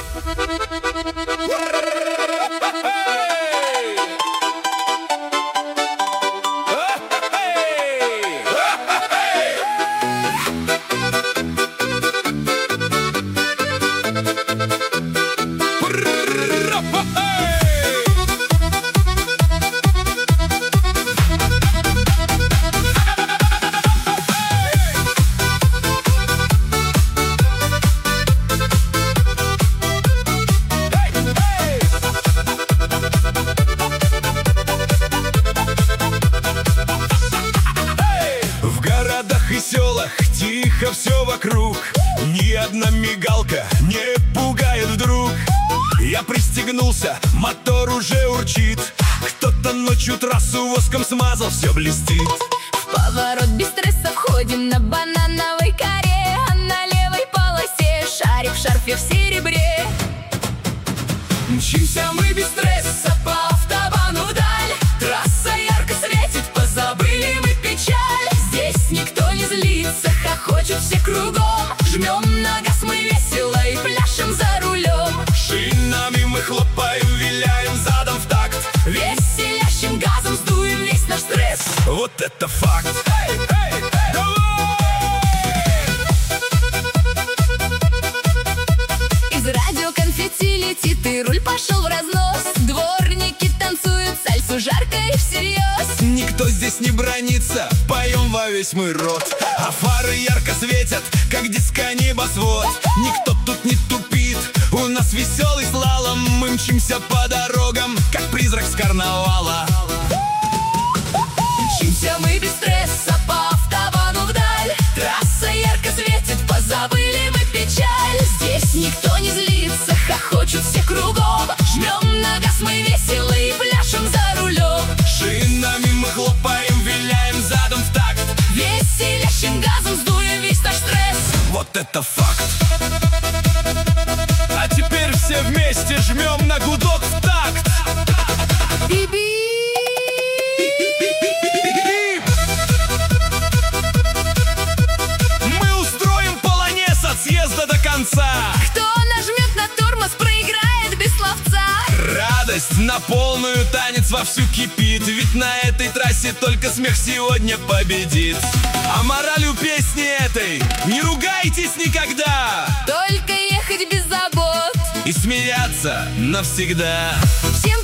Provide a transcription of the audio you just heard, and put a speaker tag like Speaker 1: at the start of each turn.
Speaker 1: И селах тихо все вокруг, ни одна мигалка не пугает вдруг. Я пристегнулся, мотор уже урчит, кто-то ночью трассу воском смазал, все блестит.
Speaker 2: В поворот без стресса входим на банановой коре, а на левой полосе шарик в шарфе в серебре.
Speaker 1: Мчимся мы без стресса по автобану вдаль, трасса ярко светит, позабыли мы печаль. Здесь никто не злится, хохочут все кругом, жмем на газ мы весело и пляшем за рулем. Шинами мы хлопаем, виляем задом в такт, веселящим газом сдуем весь наш стресс. Вот это факт!
Speaker 2: Из радио конфетти летит и руль пошел в разнос, дворники танцуют сальсу жарко и всерьез.
Speaker 1: Никто здесь не бранится, поем во весь мой рот, а фары ярко светят, как диско небосвод. Никто тут не тупит, у нас веселый слалом, мы мчимся по дорогам, как призрак с карнавала.
Speaker 2: Мчимся мы без стресса по автобану вдаль, трасса ярко светит, позабыли мы печаль. Здесь никто не злится, хохочут все кругом, жмем на газ мы весело и пляшем за рулем.
Speaker 1: Шинами мы хлопаем, виляем задом в такт,
Speaker 2: веселящим газом сдуем весь наш стресс.
Speaker 1: вот это факт! А теперь все вместе жмем на гудок в такт.
Speaker 2: Би-би!
Speaker 1: Мы устроим полонез от съезда до конца.
Speaker 2: Кто нажмет на тормоз, проиграет без словца.
Speaker 1: Радость на полную, танец вовсю кипит, ведь на этой трассе только смех сегодня победит. А мораль у песни этой: не ругайтесь никогда,
Speaker 2: Только ехать без забот.
Speaker 1: и смеяться навсегда.
Speaker 2: Всем